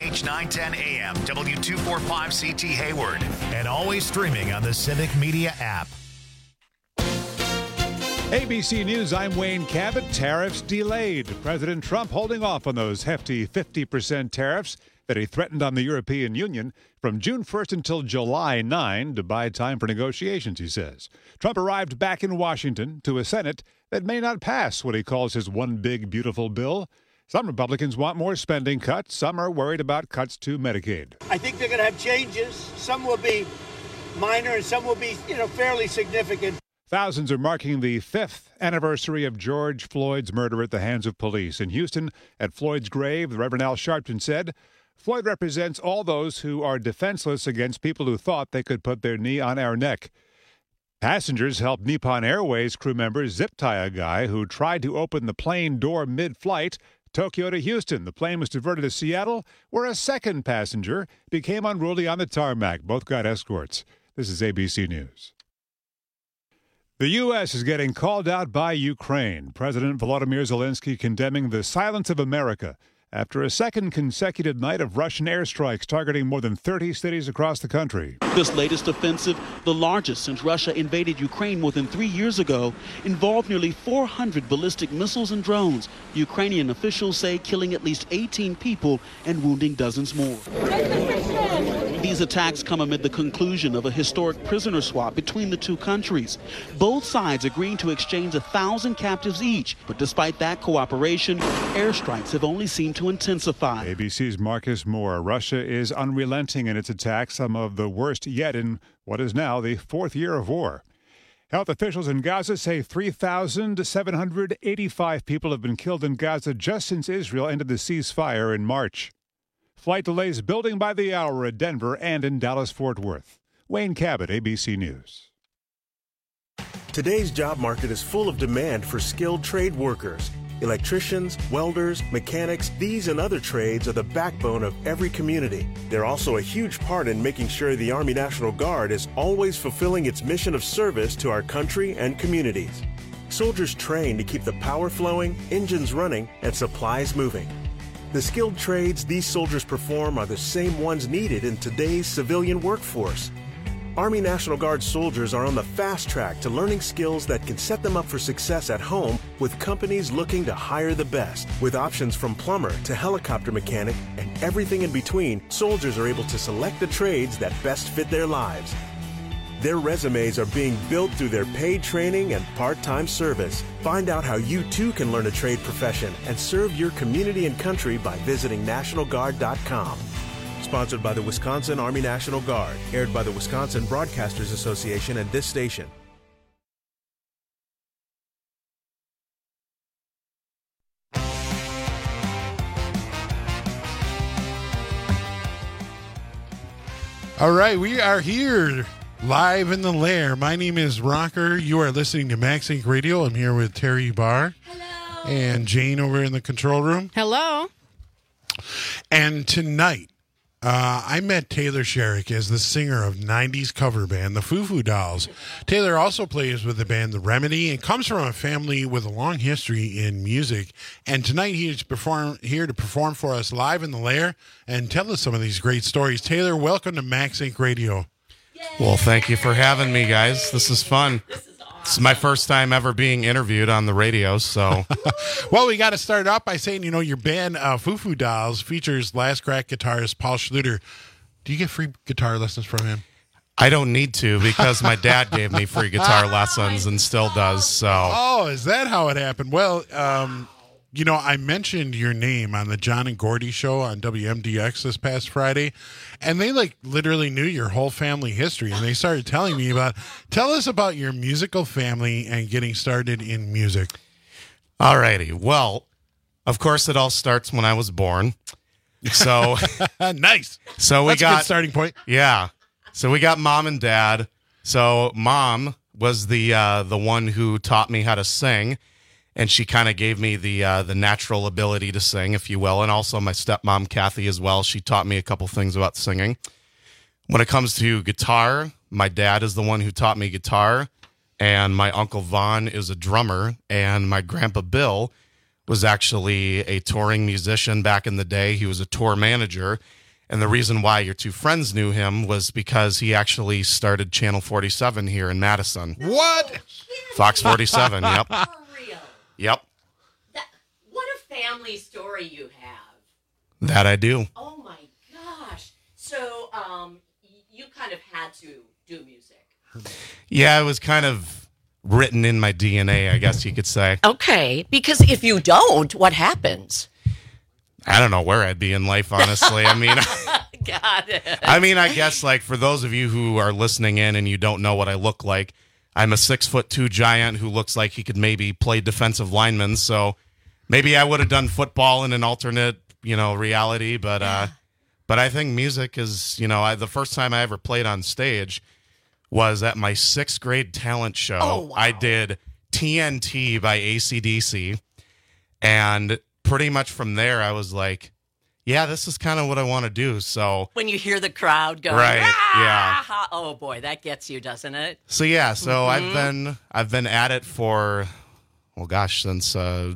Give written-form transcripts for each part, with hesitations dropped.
KFH 910 AM, W245CT Hayward, and always streaming on the Civic Media app. ABC News, I'm Wayne Cabot. Tariffs delayed. President Trump holding off on those hefty 50% tariffs that he threatened on the European Union from June 1st until July 9 to buy time for negotiations, he says. Trump arrived back in Washington to a Senate that may not pass what he calls his one big beautiful bill. Some Republicans want more spending cuts. Some are worried about cuts to Medicaid. I think they're going to have changes. Some will be minor and some will be, fairly significant. Thousands are marking the 5th anniversary of George Floyd's murder at the hands of police. In Houston, at Floyd's grave, the Reverend Al Sharpton said, Floyd represents all those who are defenseless against people who thought they could put their knee on our neck. Passengers helped Nippon Airways crew members zip tie a guy who tried to open the plane door mid-flight, Tokyo to Houston. The plane was diverted to Seattle, where a second passenger became unruly on the tarmac. Both got escorts. This is ABC News. The U.S. is getting called out by Ukraine. President Volodymyr Zelensky condemning the silence of America after a second consecutive night of Russian airstrikes targeting more than 30 cities across the country. This latest offensive, the largest since Russia invaded Ukraine more than 3 years ago, involved nearly 400 ballistic missiles and drones. Ukrainian officials say killing at least 18 people and wounding dozens more. These attacks come amid the conclusion of a historic prisoner swap between the two countries. Both sides agreeing to exchange 1,000 captives each, but despite that cooperation, airstrikes have only seemed to intensify. ABC's Marcus Moore. Russia is unrelenting in its attacks, some of the worst yet in what is now the 4th year of war. Health officials in Gaza say 3,785 people have been killed in Gaza just since Israel ended the ceasefire in March. Flight delays building by the hour at Denver and in Dallas-Fort Worth. Wayne Cabot, ABC News. Today's job market is full of demand for skilled trade workers. Electricians, welders, mechanics, these and other trades are the backbone of every community. They're also a huge part in making sure the Army National Guard is always fulfilling its mission of service to our country and communities. Soldiers train to keep the power flowing, engines running, and supplies moving. The skilled trades these soldiers perform are the same ones needed in today's civilian workforce. Army National Guard soldiers are on the fast track to learning skills that can set them up for success at home with companies looking to hire the best. With options from plumber to helicopter mechanic and everything in between, soldiers are able to select the trades that best fit their lives. Their resumes are being built through their paid training and part-time service. Find out how you too can learn a trade profession and serve your community and country by visiting NationalGuard.com. Sponsored by the Wisconsin Army National Guard. Aired by the Wisconsin Broadcasters Association and this station. All right, we are here live in the lair. My name is Rocker. You are listening to Max Inc. Radio. I'm here with Terry Barr. Hello. And Jane over in the control room. Hello. And tonight, I met Taylor Sherrick as the singer of 90s cover band, the Foo Foo Dolls. Taylor also plays with the band The Remedy and comes from a family with a long history in music. And tonight he is here to perform for us live in the lair and tell us some of these great stories. Taylor, welcome to Max Inc. Radio. Yay. Well, thank you for having me, guys. This is fun. This is my first time ever being interviewed on the radio, so. Well, we got to start off by saying, your band Foo Foo Dolls features Last Crack guitarist Paul Schluter. Do you get free guitar lessons from him? I don't need to because my dad gave me free guitar lessons and still does, so. Oh, is that how it happened? Well, I mentioned your name on the John and Gordy show on WMDX this past Friday, and they literally knew your whole family history, and they started telling me tell us about your musical family and getting started in music. All righty. Well, of course, it all starts when I was born. So nice. So That's a good starting point. Yeah. So we got mom and dad. So mom was the one who taught me how to sing. And she kind of gave me the natural ability to sing, if you will. And also my stepmom, Kathy, as well. She taught me a couple things about singing. When it comes to guitar, my dad is the one who taught me guitar. And my Uncle Vaughn is a drummer. And my Grandpa Bill was actually a touring musician back in the day. He was a tour manager. And the reason why your two friends knew him was because he actually started Channel 47 here in Madison. What? Fox 47, yep. For real. Yep, What a family story you have. that I do. Oh my gosh. So, you kind of had to do music. Yeah, it was kind of written in my DNA, I guess you could say. Okay, because if you don't, what happens? I don't know where I'd be in life, honestly. I mean, Got it. I guess like for those of you who are listening in and you don't know what I look like, I'm a 6'2" giant who looks like he could maybe play defensive lineman. So maybe I would have done football in an alternate, reality. But I think music is, the first time I ever played on stage was at my 6th grade talent show. Oh, wow. I did TNT by AC/DC, and pretty much from there I was like, yeah, this is kind of what I want to do. So When you hear the crowd go, Right, "Ah!" Oh boy, that gets you, doesn't it? So I've been at it for, since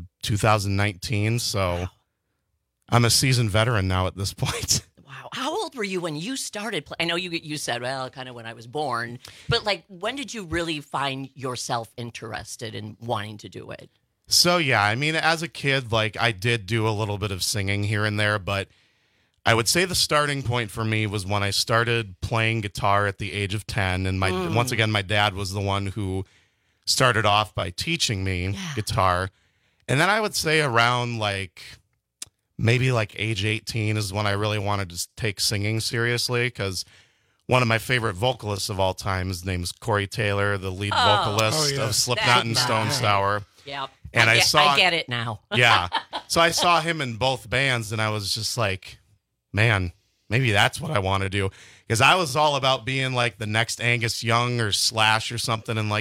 2019. So I'm a seasoned veteran now at this point. Wow. How old were you when you started? I know you said, well, kind of when I was born, but like, when did you really find yourself interested in wanting to do it? So yeah, I mean, as a kid, like I did do a little bit of singing here and there, but I would say the starting point for me was when I started playing guitar at the age of 10. And once again, my dad was the one who started off by teaching me guitar. And then I would say around maybe age 18 is when I really wanted to take singing seriously, because one of my favorite vocalists of all time, his name is Corey Taylor, the lead vocalist of Slipknot and Stone Sour. Yep. And I get it now. Yeah. So I saw him in both bands, and I was just like, man, maybe that's what I want to do. Because I was all about being like the next Angus Young or Slash or something. And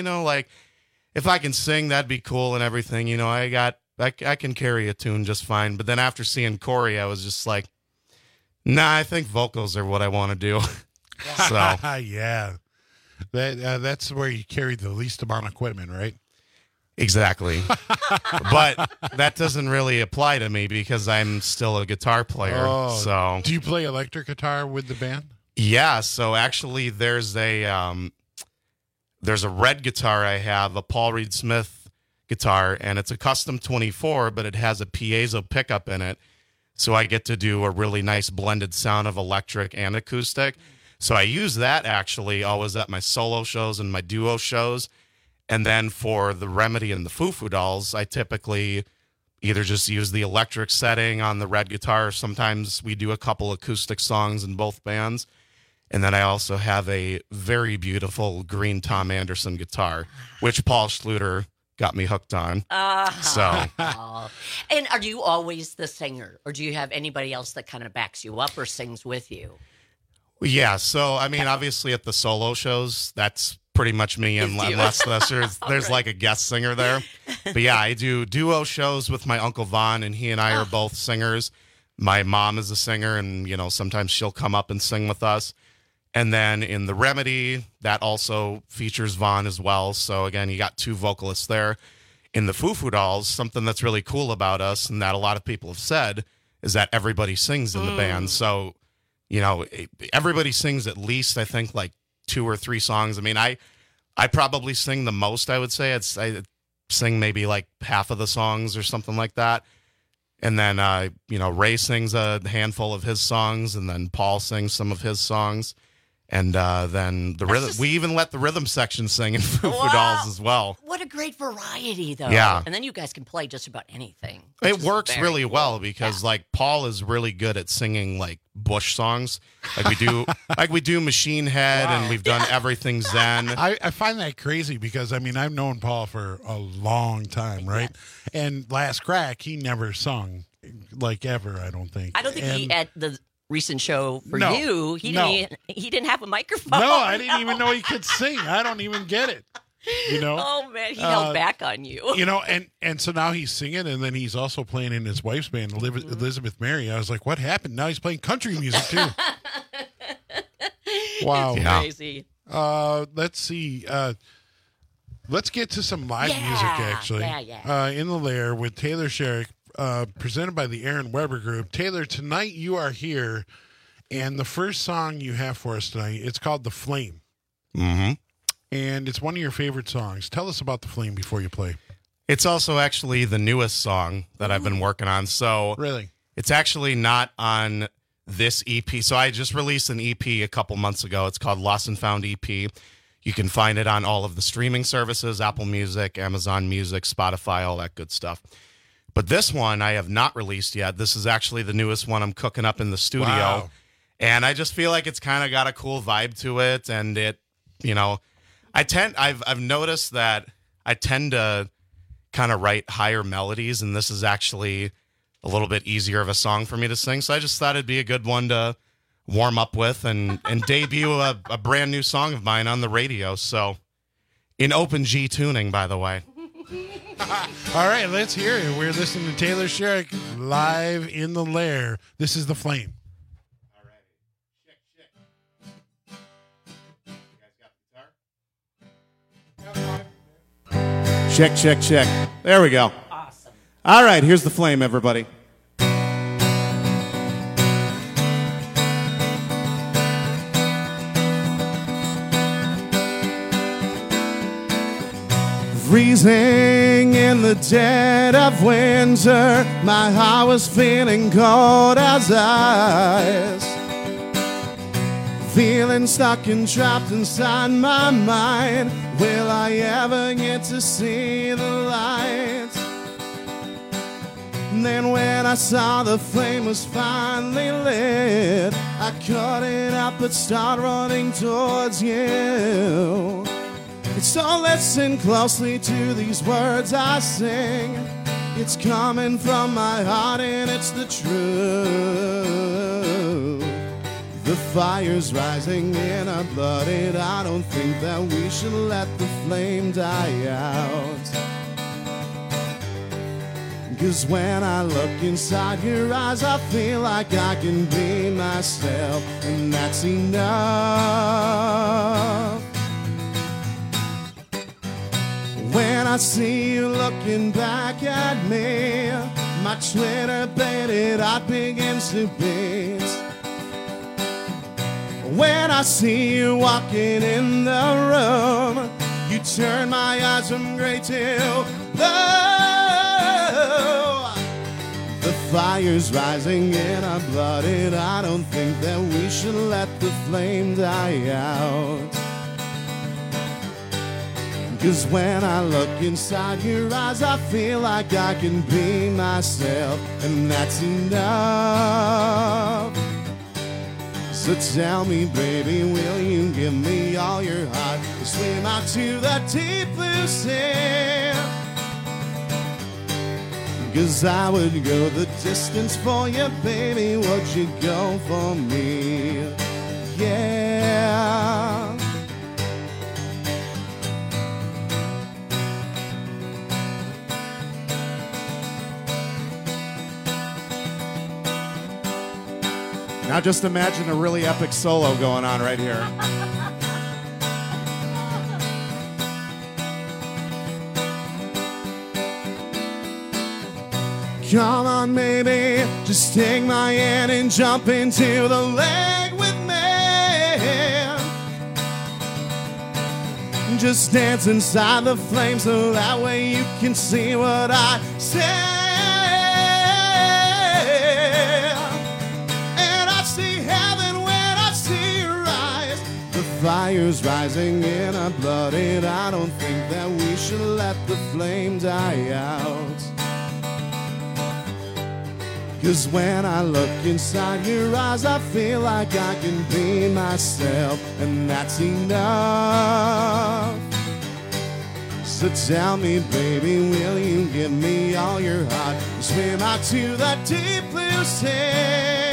if I can sing, that'd be cool and everything. I can carry a tune just fine. But then after seeing Corey, I was just like, nah, I think vocals are what I want to do. So yeah. That's where you carry the least amount of equipment, right? exactly. But that doesn't really apply to me because I'm still a guitar player. So do you play electric guitar with the band? Yeah. So actually, there's a red guitar I have, a Paul Reed Smith guitar, and it's a custom 24, but it has a piezo pickup in it. So I get to do a really nice blended sound of electric and acoustic. So I use that actually always at my solo shows and my duo shows. And then for the Remedy and the Foo Foo Dolls, I typically either just use the electric setting on the red guitar. Or sometimes we do a couple acoustic songs in both bands. And then I also have a very beautiful green Tom Anderson guitar, which Paul Schluter got me hooked on. And are you always the singer, or do you have anybody else that kind of backs you up or sings with you? Yeah, so I mean, obviously at the solo shows, that's pretty much me, unless there's like a guest singer there. But yeah, I do duo shows with my Uncle Vaughn, and he and I are both singers. My mom is a singer, and sometimes she'll come up and sing with us. And then in the Remedy, that also features Vaughn as well. So again, you got two vocalists there. In the Foo Foo Dolls, something that's really cool about us, and that a lot of people have said, is that everybody sings in the band. So, everybody sings at least, I think, like 2 or 3 songs. I mean, I probably sing the most, I would say. I sing maybe like half of the songs or something like that. And then, Ray sings a handful of his songs, and then Paul sings some of his songs. And then the rhythm, we even let the rhythm section sing in Foo Foo Dolls as well. What a great variety, though. Yeah. And then you guys can play just about anything. It works really well because like Paul is really good at singing like Bush songs. Like we do Machine Head, and we've done Everything Zen. I find that crazy because, I mean, I've known Paul for a long time, right? And Last Crack, he never sung like ever, I don't think. I don't think he at the recent show for you, he didn't have a microphone. No, I didn't even know he could sing. I don't even get it. Oh man, he held back on you. And so now he's singing, and then he's also playing in his wife's band, Elizabeth Mary. I was like, what happened? Now he's playing country music too. Wow, crazy. Let's see. Let's get to some live music, actually. Yeah. In the Lair with Taylor Sherrick, presented by the Aaron Weber Group. Taylor, tonight you are here, and the first song you have for us tonight, it's called The Flame. Mm-hmm. And it's one of your favorite songs. Tell us about The Flame before you play. It's also actually the newest song that I've been working on. So Really? it's actually not on this EP. So I just released an EP a couple months ago. It's called Lost and Found EP. You can find it on all of the streaming services, Apple Music, Amazon Music, Spotify, all that good stuff. But this one I have not released yet. This is actually the newest one I'm cooking up in the studio. Wow. And I just feel like it's kind of got a cool vibe to it. And it, you know, I've noticed that I tend to kind of write higher melodies, and this is actually a little bit easier of a song for me to sing. So I just thought it'd be a good one to warm up with and debut a brand new song of mine on the radio. So in open G tuning, by the way. All right, let's hear it. We're listening to Taylor Sherrick live in the Lair. This is The Flame. All right. You guys got the guitar? Check, check, check. There we go. Awesome. All right, here's The Flame, everybody. Freezing in the dead of winter, my heart was feeling cold as ice. Feeling stuck and trapped inside my mind. Will I ever get to see the light? And then when I saw the flame was finally lit, I couldn't help but start running towards you. So listen closely to these words I sing. It's coming from my heart and it's the truth. The fire's rising in our blood, and I don't think that we should let the flame die out. 'Cause when I look inside your eyes, I feel like I can be myself, and that's enough. When I see you looking back at me, my Twitter-baited heart begins to beat. When I see you walking in the room, you turn my eyes from gray to blue. The fire's rising in our blood, and I don't think that we should let the flame die out. 'Cause when I look inside your eyes, I feel like I can be myself, and that's enough. So tell me, baby, will you give me all your heart to swim out to the deep blue sea? 'Cause I would go the distance for you, baby, would you go for me? Yeah. Now just imagine a really epic solo going on right here. Come on, baby, just take my hand and jump into the lake with me. Just dance inside the flame so that way you can see what I say. Fire's rising in our blood, and I don't think that we should let the flame die out. 'Cause when I look inside your eyes, I feel like I can be myself, and that's enough. So tell me, baby, will you give me all your heart? Swim out to the deep blue sea.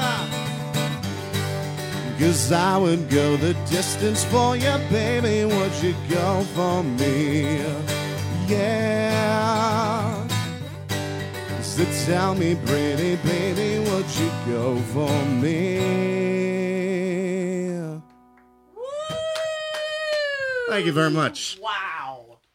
'Cause I would go the distance for you, baby, would you go for me? Yeah. So tell me, pretty baby, would you go for me? Woo! Thank you very much. Wow.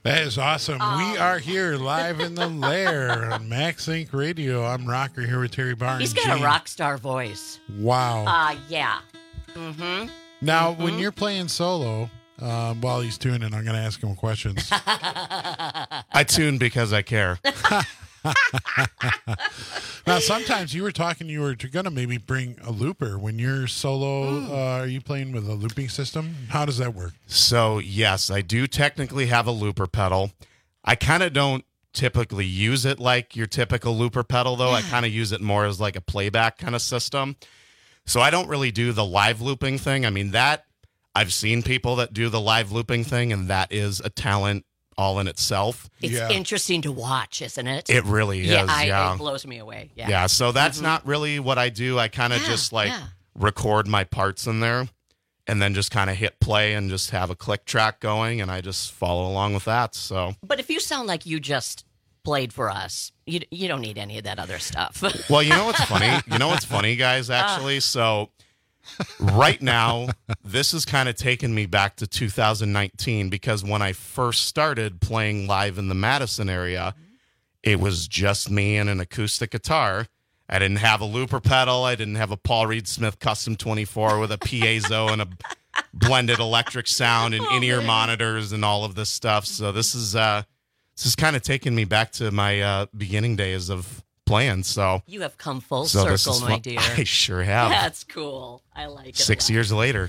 That is awesome. We are here live in the lair on Max Inc. Radio. I'm Rocker here with Terry Barnes. He's got a rock star voice. Wow. Yeah. Mm-hmm. Now, when you're playing solo, while he's tuning, I'm going to ask him questions. I tune because I care. Now, sometimes you were talking, you were going to maybe bring a looper. When you're solo, are you playing with a looping system? How does that work? So, yes, I do technically have a looper pedal. I kind of don't typically use it like your typical looper pedal, though. I kind of use it more as like a playback kind of system. So I don't really do the live looping thing. I mean, that I've seen people that do the live looping thing, and that is a talent all in itself. It's interesting to watch, isn't it? It really is. It blows me away. Yeah. So that's not really what I do. I kind of just record my parts in there and then just kind of hit play and just have a click track going, and I just follow along with that. So, but if you sound like you just played for us, you don't need any of that other stuff. Well, you know what's funny? You know what's funny, guys, actually? So right now, this is kind of taking me back to 2019, because when I first started playing live in the Madison area, it was just me and an acoustic guitar. I didn't have a looper pedal. I didn't have a Paul Reed Smith Custom 24 with a piezo and a blended electric sound and in-ear monitors and all of this stuff. So this is kind of taking me back to my beginning days of playing. So you have come full circle, my dear. I sure have. That's cool. I like it. 6 years later.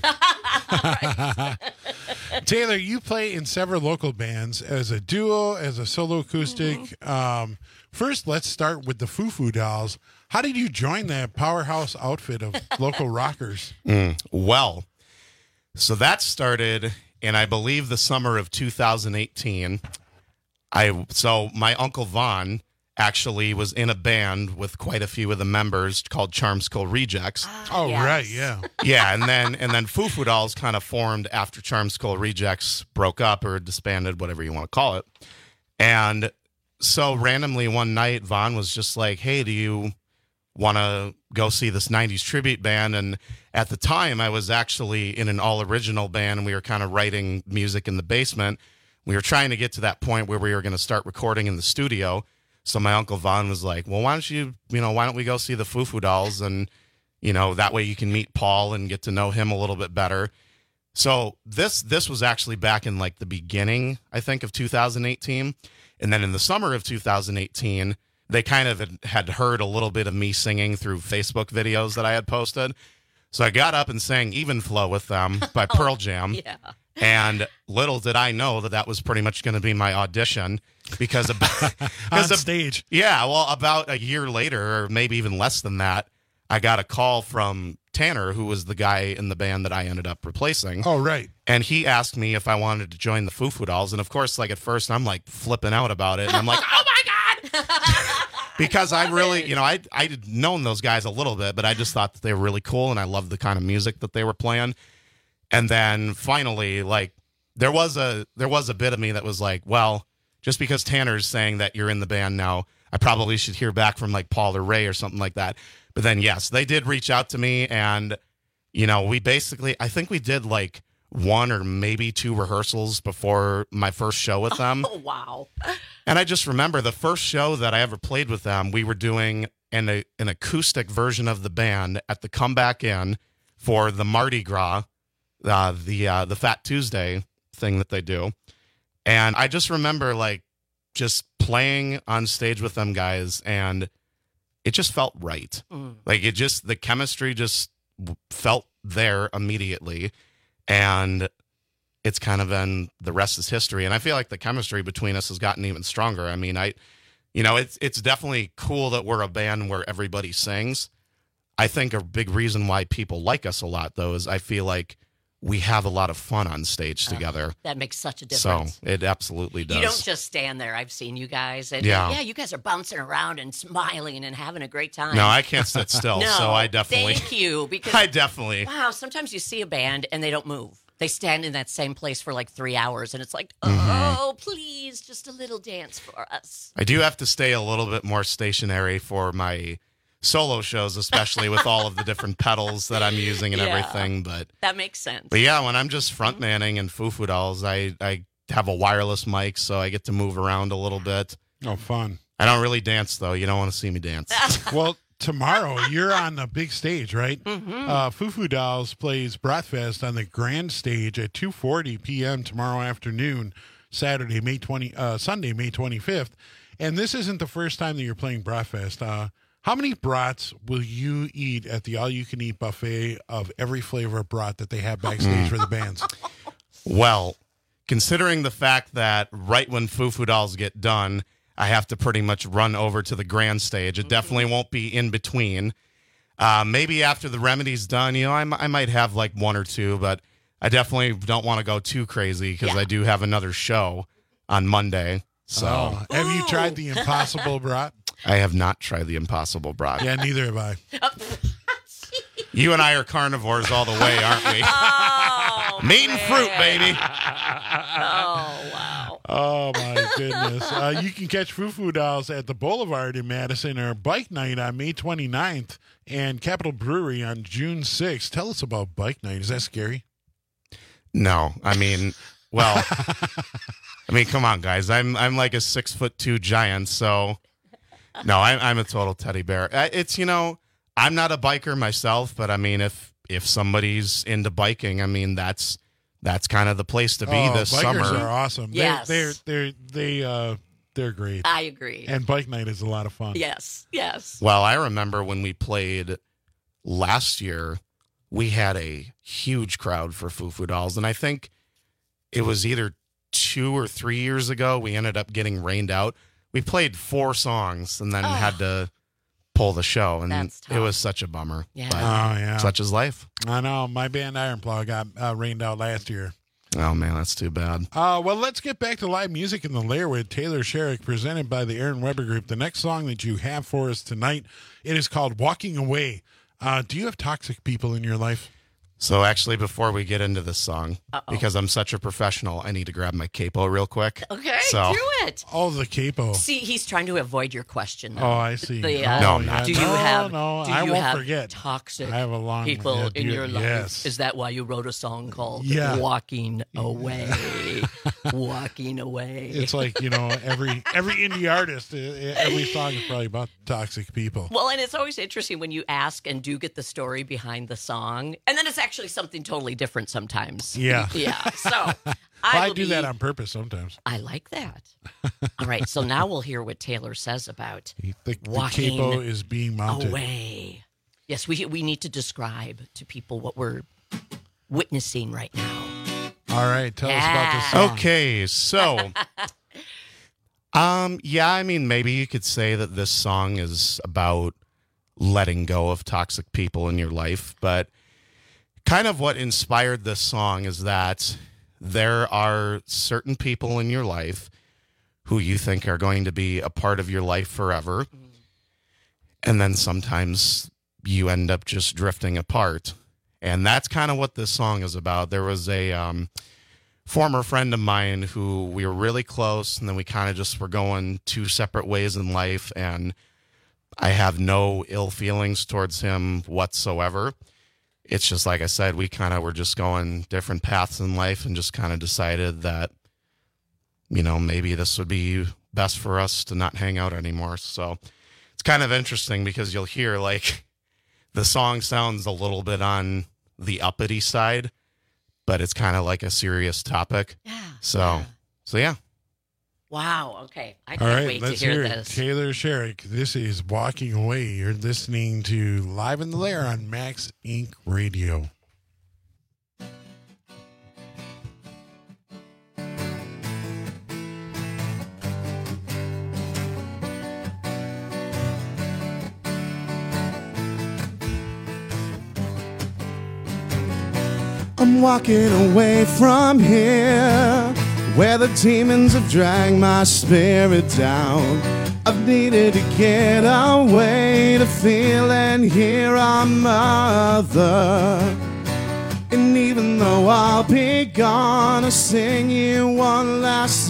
Taylor, you play in several local bands as a duo, as a solo acoustic. First, let's start with the Foo Foo Dolls. How did you join that powerhouse outfit of local rockers? Well, so that started in, I believe, the summer of 2018. So my Uncle Vaughn actually was in a band with quite a few of the members called Charm Skull Rejects. Oh, yes. Right, yeah. Yeah, and then Foo Foo Dolls kind of formed after Charm Skull Rejects broke up or disbanded, whatever you want to call it. And so randomly one night, Vaughn was just like, hey, do you want to go see this 90s tribute band? And at the time, I was actually in an all-original band, and we were kind of writing music in the basement. We were trying to get to that point where we were going to start recording in the studio. So my Uncle Vaughn was like, well, why don't we go see the Foo Foo Dolls? And, that way you can meet Paul and get to know him a little bit better. So this was actually back in like the beginning, I think, of 2018. And then in the summer of 2018, they kind of had heard a little bit of me singing through Facebook videos that I had posted. So I got up and sang Even Flow with them by Pearl Jam. Yeah. And little did I know that was pretty much going to be my audition, because on stage. Yeah, well, about a year later, or maybe even less than that, I got a call from Tanner, who was the guy in the band that I ended up replacing. Oh, right. And he asked me if I wanted to join the Foo Foo Dolls. And of course, like at first, I'm like flipping out about it. And I'm like, oh my God. Because I really, I'd known those guys a little bit, but I just thought that they were really cool. And I loved the kind of music that they were playing. And then finally, like, there was a bit of me that was like, well, just because Tanner's saying that you're in the band now, I probably should hear back from like Paul or Ray or something like that. But then, yes, they did reach out to me, and, we basically, I think we did like one or maybe two rehearsals before my first show with them. Oh, wow. And I just remember the first show that I ever played with them, we were doing an acoustic version of the band at the Comeback Inn for the Mardi Gras, the Fat Tuesday thing that they do. And I just remember like just playing on stage with them guys, and it just felt right. Like the chemistry just felt there immediately. And it's kind of been, the rest is history. And I feel like the chemistry between us has gotten even stronger. I mean, it's definitely cool that we're a band where everybody sings. I think a big reason why people like us a lot, though, is I feel like we have a lot of fun on stage together. That makes such a difference. So it absolutely does. You don't just stand there. I've seen you guys. And yeah, you guys are bouncing around and smiling and having a great time. No, I can't sit still. No, so I definitely. Thank you. Because I definitely. Wow, sometimes you see a band and they don't move. They stand in that same place for like 3 hours, and it's like, oh, please, just a little dance for us. I do have to stay a little bit more stationary for my solo shows, especially with all of the different pedals that I'm using and everything. But that makes sense. But yeah, when I'm just front manning and Foo Foo Dolls, I have a wireless mic, so I get to move around a little bit. Oh, fun. I don't really dance, though. You don't want to see me dance. Well, tomorrow you're on the big stage, right? Foo Foo Dolls plays Bratfest on the grand stage at 2:40 p.m. tomorrow afternoon, Sunday, May 25th. And this isn't the first time that you're playing Bratfest. How many brats will you eat at the all-you-can-eat buffet of every flavor of brat that they have backstage for the bands? Well, considering the fact that right when Foo Foo Dolls get done, I have to pretty much run over to the grand stage. It definitely won't be in between. Maybe after the Remedy's done, I might have like one or two, but I definitely don't want to go too crazy because I do have another show on Monday. So, have you tried the Impossible Brat? I have not tried the Impossible Brat. Yeah, neither have I. You and I are carnivores all the way, aren't we? Oh, Meat and fruit, baby. Oh, wow. Oh, my goodness. You can catch Foo Foo Dolls at the Boulevard in Madison or Bike Night on May 29th and Capitol Brewery on June 6th. Tell us about Bike Night. Is that scary? No. I mean, well, come on, guys. I'm like a 6'2" giant, so no, I'm a total teddy bear. It's, I'm not a biker myself, but I mean, if somebody's into biking, I mean, that's kind of the place to be this summer. Bikers are awesome. Yes. They're great. I agree. And Bike Night is a lot of fun. Yes. Well, I remember when we played last year, we had a huge crowd for Foo Foo Dolls, and I think it was either 2 or 3 years ago, we ended up getting rained out. We played 4 songs and then had to pull the show, and it was such a bummer. Yeah. But such is life. I know. My band Ironplow got rained out last year. Oh, man, that's too bad. Well, let's get back to live music in the Lair with Taylor Sherrick, presented by the Aaron Weber Group. The next song that you have for us tonight, it is called Walking Away. Do you have toxic people in your life? So actually, before we get into this song, because I'm such a professional, I need to grab my capo real quick. Okay, so, do it. Oh, the capo. See, he's trying to avoid your question, though. Oh, I see. No, I'm not. Do you have I won't forget. Toxic I have a long people in your life? Yes. Is that why you wrote a song called Walking Away? Walking Away. It's like, every indie artist, every song is probably about toxic people. Well, and it's always interesting when you ask and do get the story behind the song, and then it's actually something totally different sometimes. Yeah. Yeah. So I do that on purpose sometimes. I like that. All right. So now we'll hear what Taylor says about the walking capo is being mounted. away. Yes, we need to describe to people what we're witnessing right now. All right. Tell us about this song. Okay. So, I mean, maybe you could say that this song is about letting go of toxic people in your life, but kind of what inspired this song is that there are certain people in your life who you think are going to be a part of your life forever. And then sometimes you end up just drifting apart. And that's kind of what this song is about. There was a former friend of mine who we were really close, and then we kind of just were going 2 separate ways in life. And I have no ill feelings towards him whatsoever. It's just, like I said, we kind of were just going different paths in life and just kind of decided that, maybe this would be best for us to not hang out anymore. So it's kind of interesting because you'll hear, like, the song sounds a little bit on the uppity side, but it's kind of like a serious topic. Yeah. So yeah. Wow. Okay. I All can't right, wait let's to hear hear this. Taylor Sherrick. This is Walking Away. You're listening to Live in the Lair on Max Inc. Radio. I'm walking away from here, where the demons have dragged my spirit down. I've needed to get away to feel and hear our mother. And even though I'll be gone, I'll sing you one last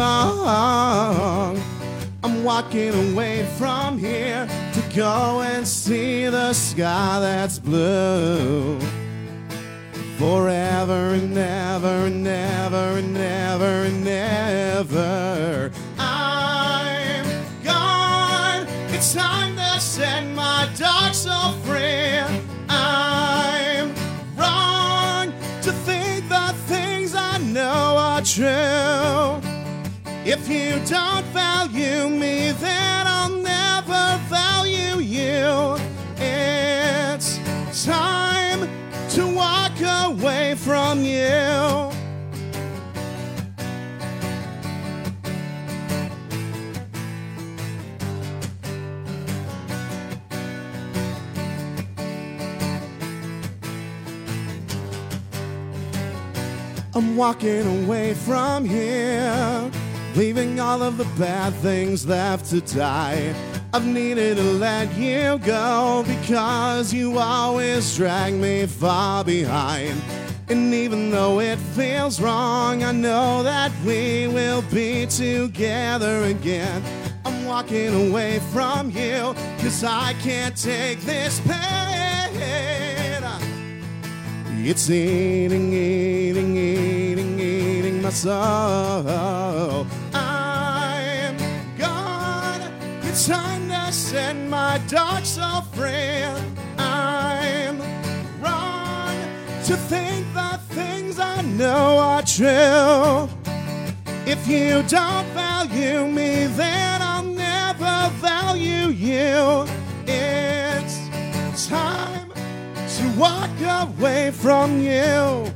song. I'm walking away from here to go and see the sky that's blue. forever and ever and ever and ever and ever. I'm gone. It's time to set my dark soul free. I'm wrong to think the things I know are true. If you don't value me, then I'll never value you. It's time to walk away from you. I'm walking away from here, leaving all of the bad things left to die. I've needed to let you go because you always drag me far behind. And even though it feels wrong, I know that we will be together again. I'm walking away from you because I can't take this pain. It's eating, eating, eating, eating my soul. I'm gone. It's time to set my dark soul free. I'm wrong to think the things I know are true. If you don't value me, then I'll never value you. It's time to walk away from you.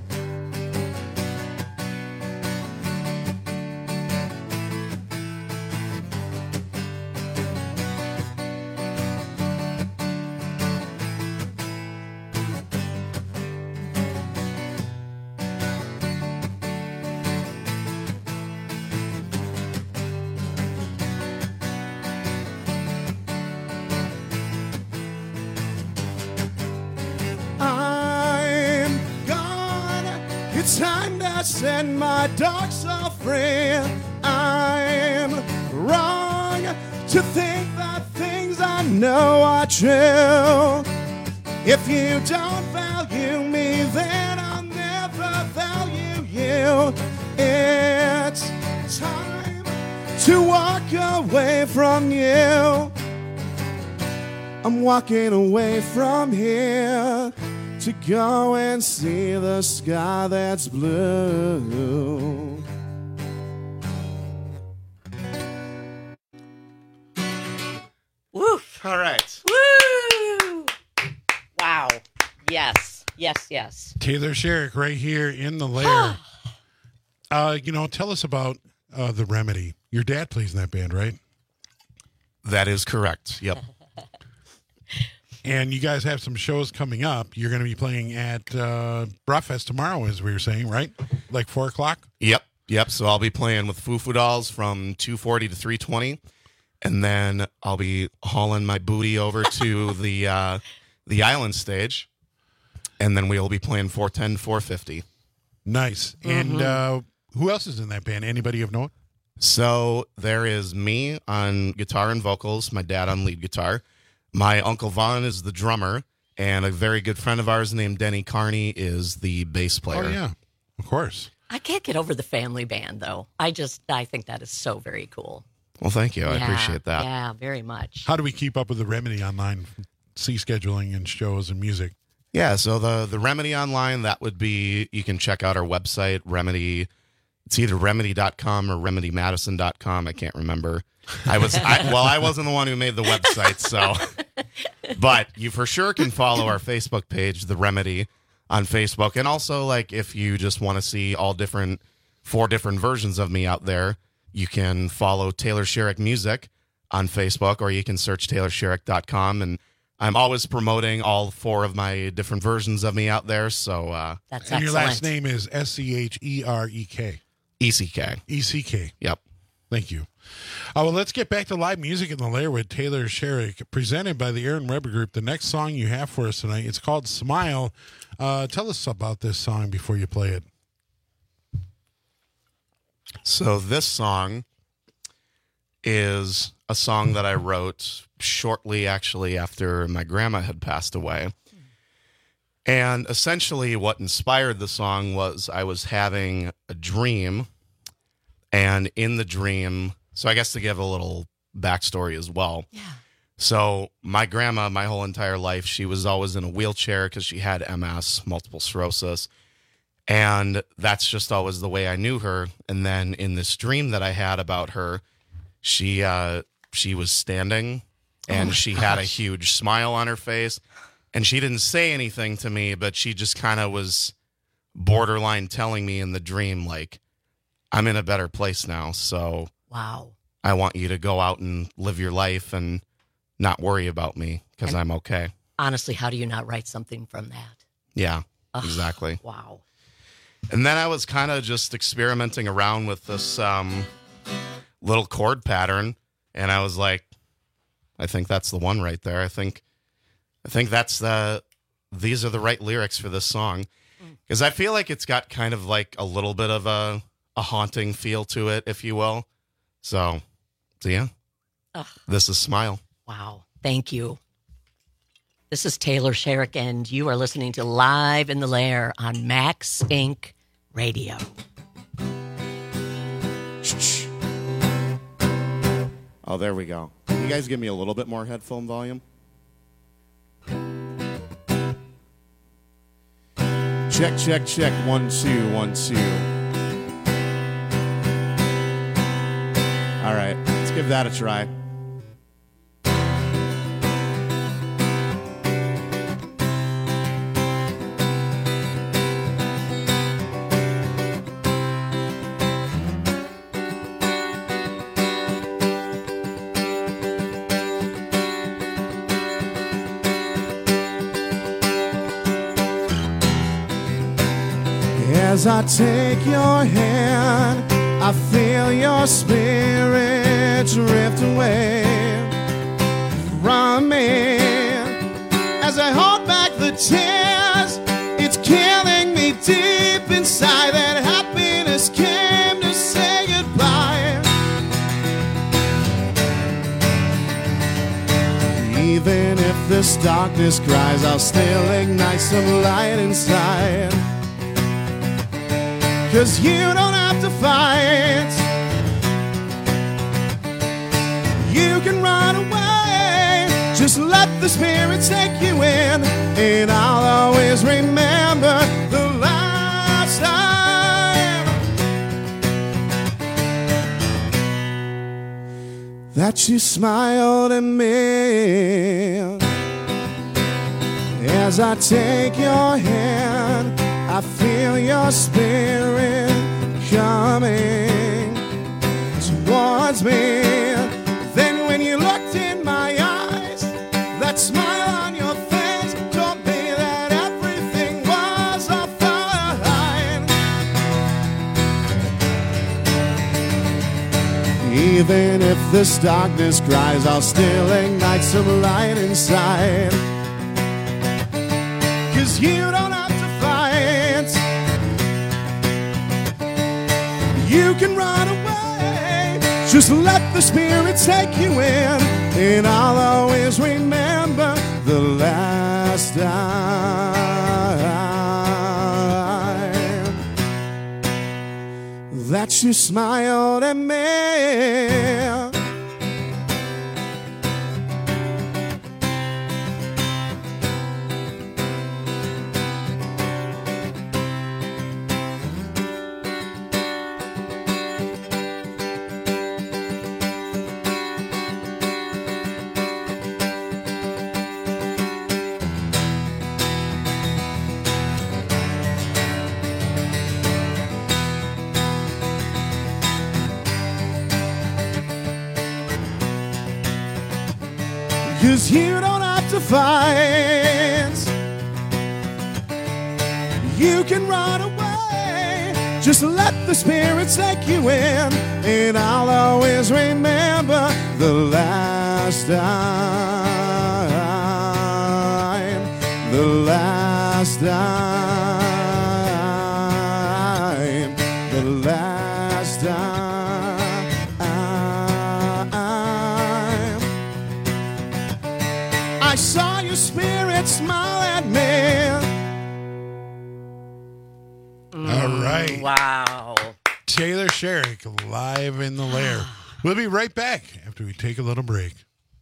It's time to set my dark soul free. I'm wrong to think the things I know are true. If you don't value me, then I'll never value you. It's time to walk away from you. I'm walking away from here to go and see the sky that's blue. Woof. All right. Woo! Wow. Yes. Yes, yes. Taylor Sherrick right here in the lair. Tell us about The Remedy. Your dad plays in that band, right? That is correct. Yep. And you guys have some shows coming up. You're going to be playing at Bratfest tomorrow, as we were saying, right? Like 4 o'clock? Yep. So I'll be playing with Foo Foo Dolls from 2:40 to 3:20, and then I'll be hauling my booty over to the Island stage, and then we'll be playing 410, 450. Nice. And who else is in that band? Anybody of note? So there is me on guitar and vocals, my dad on lead guitar. My Uncle Vaughn is the drummer, and a very good friend of ours named Denny Carney is the bass player. Oh, yeah, of course. I can't get over the family band, though. I think that is so very cool. Well, thank you. I appreciate that. Yeah, very much. How do we keep up with The Remedy online? See scheduling and shows and music. Yeah, so the Remedy online, that would be, you can check out our website, Remedy. It's either remedy.com or remedymadison.com. I can't remember. I wasn't the one who made the website, so. But you for sure can follow our Facebook page, The Remedy, on Facebook. And also, like, if you just want to see all 4 different versions of me out there, you can follow Taylor Sherrick Music on Facebook, or you can search taylorsherrick.com. And I'm always promoting all 4 of my different versions of me out there. So that's and excellent. your last name is Scherek. ECK. ECK. Yep. Thank you. Well, let's get back to live music in the lair with Taylor Sherrick, presented by the Aaron Weber Group. The next song you have for us tonight, it's called Smile. Tell us about this song before you play it. So this song is a song that I wrote shortly, actually, after my grandma had passed away. And essentially what inspired the song was I was having a dream, and in the dream, so I guess to give a little backstory as well. Yeah. So my grandma, my whole entire life, she was always in a wheelchair because she had MS, multiple sclerosis. And that's just always the way I knew her. And then in this dream that I had about her, she was standing and she had a huge smile on her face. And she didn't say anything to me, but she just kind of was borderline telling me in the dream, like, I'm in a better place now. So wow, I want you to go out and live your life and not worry about me because I'm okay. Honestly, how do you not write something from that? Yeah, exactly. Wow. And then I was kind of just experimenting around with this little chord pattern. And I was like, I think that's the one right there. I think these are the right lyrics for this song. Because I feel like it's got kind of like a little bit of a haunting feel to it, if you will. So yeah, this is Smile. Wow. Thank you. This is Taylor Sherrick, and you are listening to Live in the Lair on Max Inc. Radio. Oh, there we go. Can you guys give me a little bit more headphone volume? Check, check, check. 1, 2, 1, 2. All right, let's give that a try. As I take your hand, I feel your spirit drift away from me. As I hold back the tears, it's killing me deep inside. That happiness came to say goodbye. Even if this darkness cries, I'll still ignite some light inside. 'Cause you don't have to fight. You can run away. Just let the spirit take you in. And I'll always remember the last time that you smiled at me. As I take your hand, I feel your spirit coming towards me. Then when you looked in my eyes, that smile on your face told me that everything was all fine. Even if this darkness cries, I'll still ignite some light inside. 'Cause you don't have to fight. You can run away. Just let the spirit take you in. And I'll always remember the last time that you smiled at me. Cause you don't have to fight. You can run away. Just let the spirit take you in. And I'll always remember the last time. The last time. The last time. I saw your spirit smile at me. All right. Wow. Taylor Sherrick live in the lair. We'll be right back after we take a little break.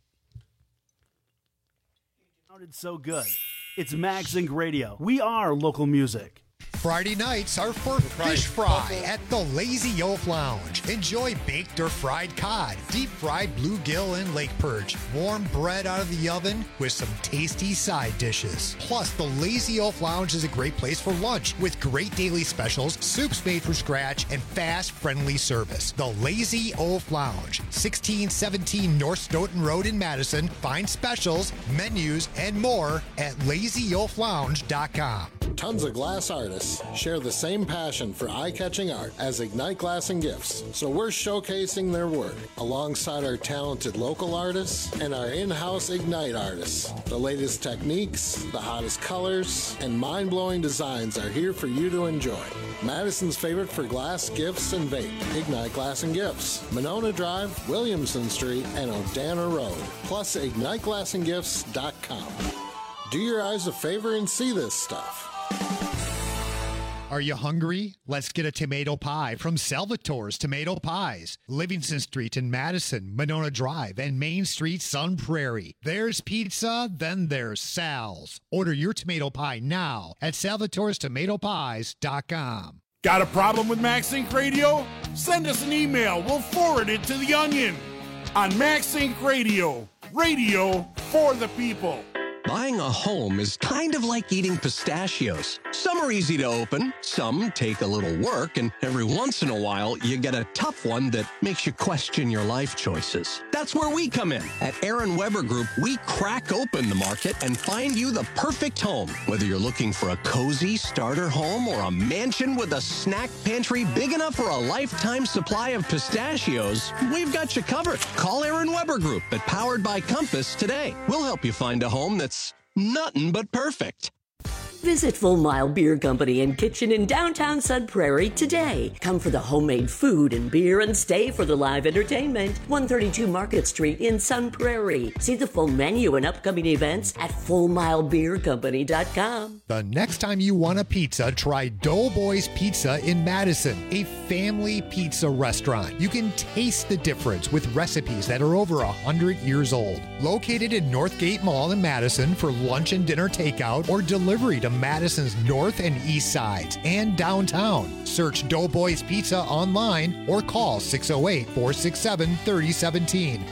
Sounded so good. It's Mag Zinc Radio. We are local music. Friday nights are for fish fry at the Lazy Oaf Lounge. Enjoy baked or fried cod, deep-fried bluegill and lake perch, warm bread out of the oven with some tasty side dishes. Plus, the Lazy Oaf Lounge is a great place for lunch with great daily specials, soups made from scratch, and fast, friendly service. The Lazy Oaf Lounge, 1617 North Stoughton Road in Madison. Find specials, menus, and more at lazyoaflounge.com. Tons of glass artists share the same passion for eye-catching art as Ignite Glass and Gifts, so we're showcasing their work alongside our talented local artists and our in-house Ignite artists. The latest techniques, the hottest colors, and mind-blowing designs are here for you to enjoy. Madison's favorite for glass, gifts, and vape, Ignite Glass and Gifts, Monona Drive, Williamson Street, and O'Dana Road, plus IgniteGlassandGifts.com. Do your eyes a favor and see this stuff. Are you hungry? Let's get a tomato pie from Salvatore's Tomato Pies. Livingston Street in Madison, Monona Drive, and Main Street, Sun Prairie. There's pizza, then there's Sal's. Order your tomato pie now at salvatorestomatopies.com. Got a problem with MagSync Radio? Send us an email. We'll forward it to The Onion. On MagSync Radio, radio for the people. Buying a home is kind of like eating pistachios. Some are easy to open, some take a little work, and every once in a while, you get a tough one that makes you question your life choices. That's where we come in. At Aaron Weber Group, we crack open the market and find you the perfect home. Whether you're looking for a cozy starter home or a mansion with a snack pantry big enough for a lifetime supply of pistachios, we've got you covered. Call Aaron Weber Group at Powered by Compass today. We'll help you find a home that's nothing but perfect. Visit Full Mile Beer Company and Kitchen in downtown Sun Prairie today. Come for the homemade food and beer and stay for the live entertainment. 132 Market Street in Sun Prairie. See the full menu and upcoming events at FullMileBeerCompany.com. The next time you want a pizza, try Doughboys Pizza in Madison, a family pizza restaurant. You can taste the difference with recipes that are over 100 years old. Located in Northgate Mall in Madison for lunch and dinner takeout or delivery to Madison's north and east sides and downtown. Search Doughboys Pizza online or call 608-467-3017.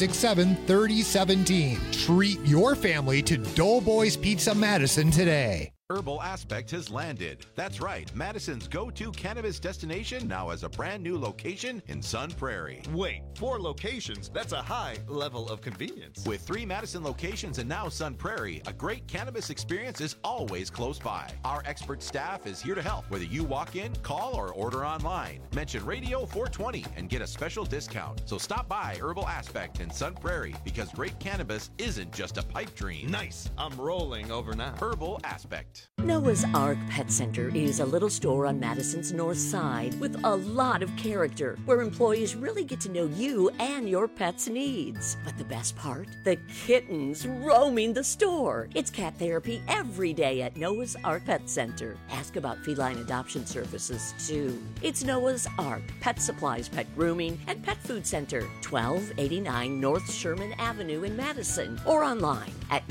467-3017. Treat your family to Doughboys Pizza Madison today. Herbal Aspect has landed. That's right, Madison's go-to cannabis destination now has a brand new location in Sun Prairie. Wait, 4 locations? That's a high level of convenience. With 3 Madison locations and now Sun Prairie, a great cannabis experience is always close by. Our expert staff is here to help, whether you walk in, call, or order online. Mention Radio 420 and get a special discount. So stop by Herbal Aspect in Sun Prairie because great cannabis isn't just a pipe dream. Nice. I'm rolling over now. Herbal Aspect. Noah's Ark Pet Center is a little store on Madison's north side with a lot of character where employees really get to know you and your pet's needs. But the best part? The kittens roaming the store. It's cat therapy every day at Noah's Ark Pet Center. Ask about feline adoption services too. It's Noah's Ark Pet Supplies, Pet Grooming, and Pet Food Center, 1289 North Sherman Avenue in Madison, or online at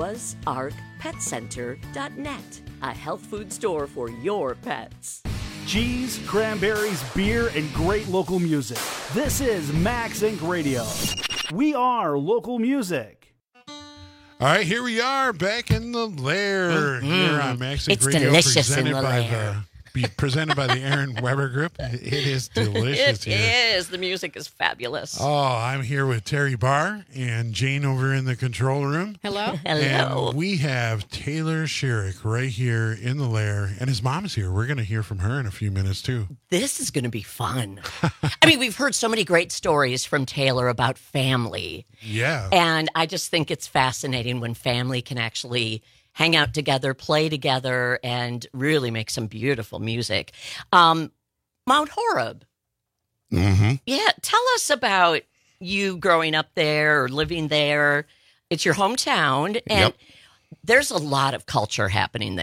noahsarkpetcenter.net. A health food store for your pets. Cheese, cranberries, beer, and great local music. This is Max Inc. Radio. We are local music. All right, here we are back in the lair here on Max Inc. It's Radio, delicious in the lair. Presented by the Aaron Weber Group. It is delicious here. It is. The music is fabulous. Oh, I'm here with Terry Barr and Jane over in the control room. Hello. And we have Taylor Sherrick right here in the lair, and his mom's here. We're going to hear from her in a few minutes, too. This is going to be fun. I mean, we've heard so many great stories from Taylor about family. Yeah. And I just think it's fascinating when family can actually hang out together, play together, and really make some beautiful music. Mount Horeb. Mm-hmm. Yeah, tell us about you growing up there or living there. It's your hometown, and there's a lot of culture happening there.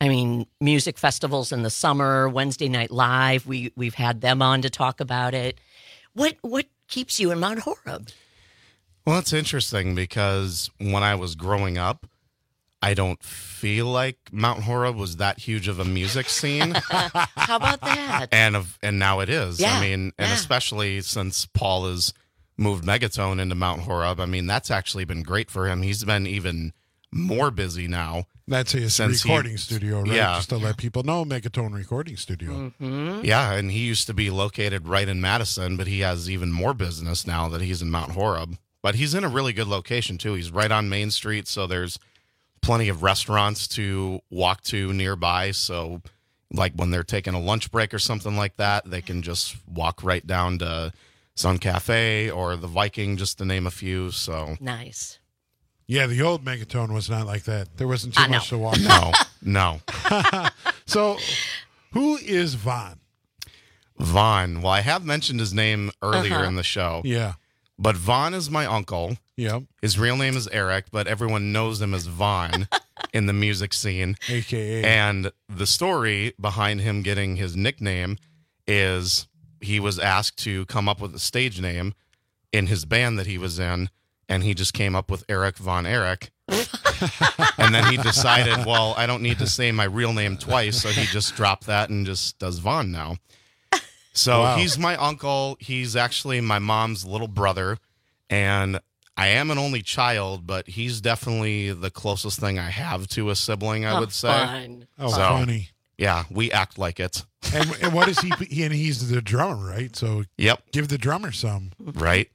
I mean, music festivals in the summer, Wednesday Night Live. We've had them on to talk about it. What keeps you in Mount Horeb? Well, it's interesting because when I was growing up, I don't feel like Mount Horeb was that huge of a music scene. How about that? And now it is. Yeah, I mean, and especially since Paul has moved Megaton into Mount Horeb, I mean, that's actually been great for him. He's been even more busy now. That's his recording studio, right? Yeah. Just to let people know, Megaton Recording Studio. Mm-hmm. Yeah, and he used to be located right in Madison, but he has even more business now that he's in Mount Horeb. But he's in a really good location, too. He's right on Main Street, so there's plenty of restaurants to walk to nearby. So, like when they're taking a lunch break or something like that, they can just walk right down to Sun Cafe or the Viking, just to name a few. So nice. Yeah, the old Megaton was not like that. There wasn't too much to walk. No. So, who is Vaughn? Vaughn. Well, I have mentioned his name earlier in the show. Yeah. But Vaughn is my uncle. Yep. His real name is Eric, but everyone knows him as Vaughn in the music scene. AKA. And the story behind him getting his nickname is he was asked to come up with a stage name in his band that he was in, and he just came up with Eric Von Erich. And then he decided, well, I don't need to say my real name twice, so he just dropped that and just does Vaughn now. So he's my uncle. He's actually my mom's little brother, and I am an only child, but he's definitely the closest thing I have to a sibling, I would say. Fun. Oh, funny. Yeah, we act like it. And what is he? And he's the drummer, right? So give the drummer some. Right.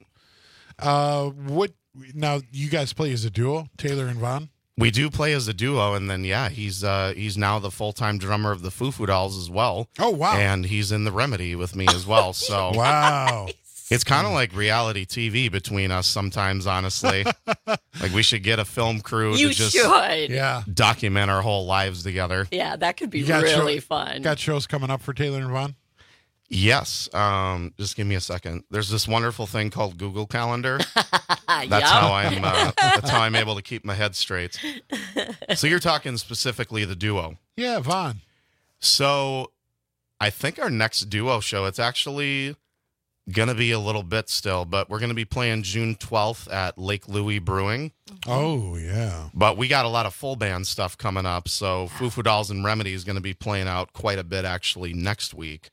What? Now you guys play as a duo, Taylor and Vaughn? We do play as a duo, and then he's now the full-time drummer of the Foo Foo Dolls as well. Oh wow! And he's in the Remedy with me as well. So wow, it's kind of like reality TV between us sometimes. Honestly, like we should get a film crew You to just should. document our whole lives together. Yeah, that could be really fun. Got shows coming up for Taylor and Vaughn? Yes. Just give me a second. There's this wonderful thing called Google Calendar. That's Yep. how I'm able to keep my head straight. So you're talking specifically the duo. Yeah, Vaughn. So I think our next duo show, it's actually going to be a little bit still, but we're going to be playing June 12th at Lake Louie Brewing. Oh, yeah. But we got a lot of full band stuff coming up. So Foo Foo Dolls and Remedy is going to be playing out quite a bit actually next week.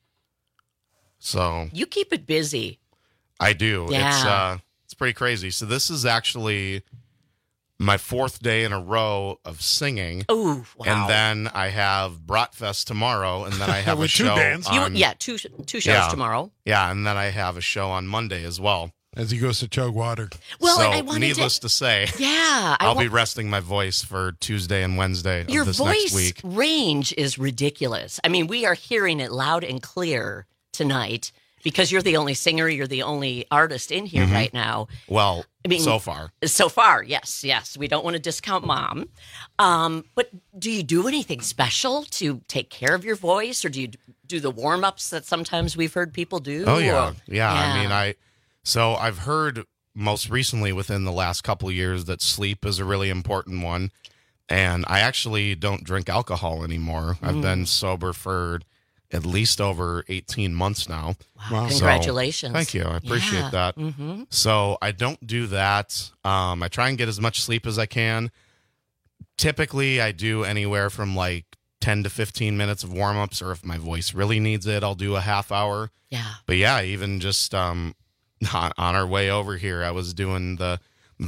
So You keep it busy. I do. Yeah. It's pretty crazy. So this is actually my fourth day in a row of singing. Oh, wow. And then I have Bratfest tomorrow, and then I have a With two show bands? on... two shows tomorrow. Yeah, and then I have a show on Monday as well. As he goes to chug water. Well, so, and I wanted needless to say, Yeah. I'll be resting my voice for Tuesday and Wednesday Your of this voice next week. range is ridiculous. I mean, we are hearing it loud and clear tonight because you're the only singer, you're the only artist in here right now. Well, I mean, so far. So far, yes. We don't want to discount Mom. But do you do anything special to take care of your voice, or do you do the warm-ups that sometimes we've heard people do? Oh, yeah. Or- Yeah. I mean, I've heard most recently within the last couple of years that sleep is a really important one. And I actually don't drink alcohol anymore. I've been sober for at least over 18 months now. Wow. So, Congratulations. thank you. I appreciate that. Mm-hmm. So I don't do that. I try and get as much sleep as I can. Typically, I do anywhere from like 10 to 15 minutes of warm-ups, or if my voice really needs it, I'll do a half hour. Yeah. But yeah, even just on our way over here, I was doing the...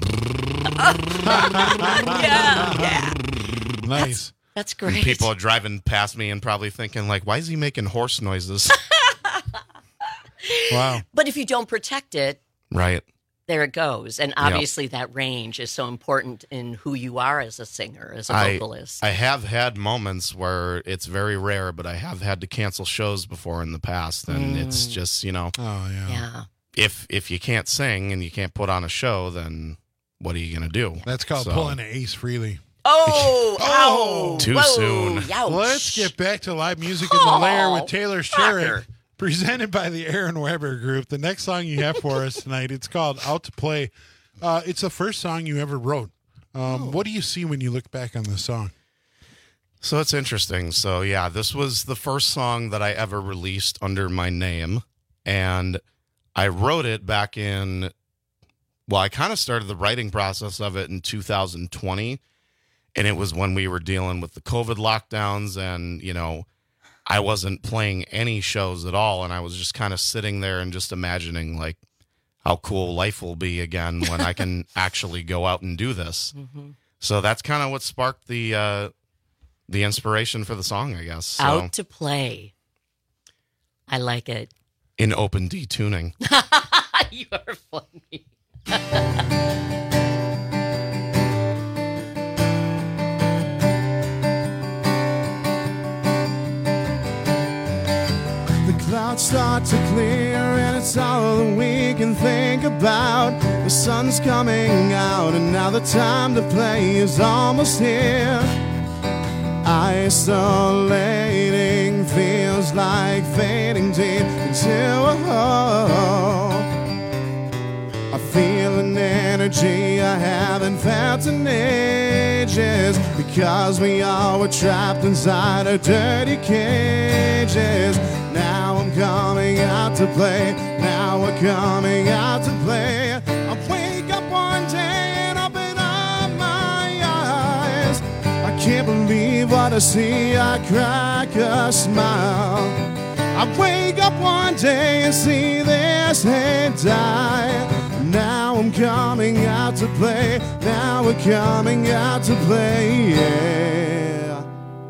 yeah. Nice. That's great. People are driving past me and probably thinking, like, why is he making horse noises? Wow. But if you don't protect it, Right. there it goes. And obviously that range is so important in who you are as a singer, as a vocalist. I have had moments where it's very rare, but I have had to cancel shows before in the past. And it's just, Oh, yeah. Yeah. if you can't sing and you can't put on a show, then what are you going to do? That's called pulling an Ace Frehley. Oh, ow. Too Whoa, soon. Youch. Let's get back to live music in the lair with Taylor Sherrick, presented by the Aaron Weber Group. The next song you have for us tonight, it's called Out to Play. It's the first song you ever wrote. What do you see when you look back on this song? So it's interesting. So yeah, this was the first song that I ever released under my name. And I wrote it back in, well, I kind of started the writing process of it in 2020. And it was when we were dealing with the COVID lockdowns and, you know, I wasn't playing any shows at all. And I was just kind of sitting there and just imagining like how cool life will be again when I can actually go out and do this. Mm-hmm. So that's kind of what sparked the inspiration for the song, I guess. So, Out to play. I like it. In open D tuning. You are funny. The clouds start to clear and it's all that we can think about. The sun's coming out and now the time to play is almost here. Isolating feels like fading deep into a hole. I feel an energy I haven't felt in ages, because we all were trapped inside our dirty cages. Now I'm coming out to play. Now we're coming out to play. I wake up one day and open up my eyes. I can't believe what I see. I crack a smile. I wake up one day and see this hate die. Now I'm coming out to play. Now we're coming out to play, yeah.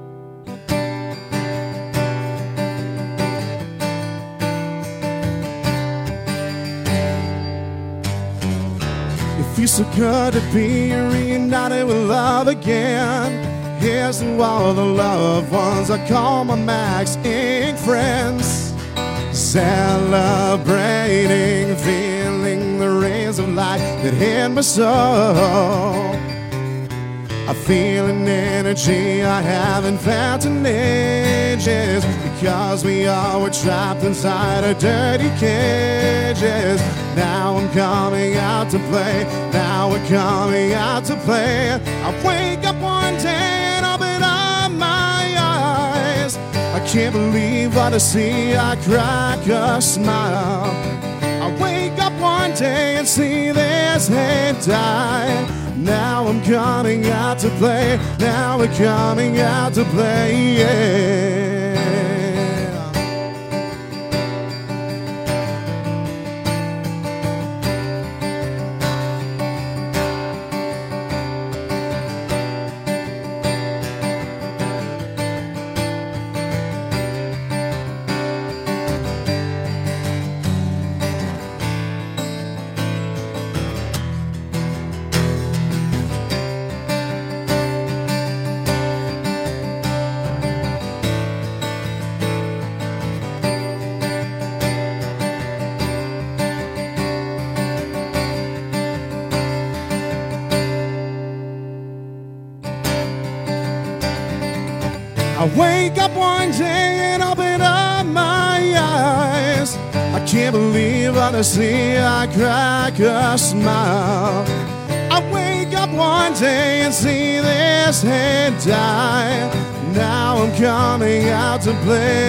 It feels so good to be reunited with love again. Here's to all the loved ones I call my Max Inc. friends. Celebrating, feeling the rays of light that hit my soul. I feel an energy I haven't felt in ages, because we all were trapped inside our dirty cages. Now I'm coming out to play. Now we're coming out to play. I wake up one day and open up my eyes. I can't believe what I see. I crack a smile. I wake up one day and see this hate die. Now I'm coming out to play. Now we're coming out to play, yeah. I wake up one day and open up my eyes. I can't believe what I see. I crack a smile. I wake up one day and see this hate die. Now I'm coming out to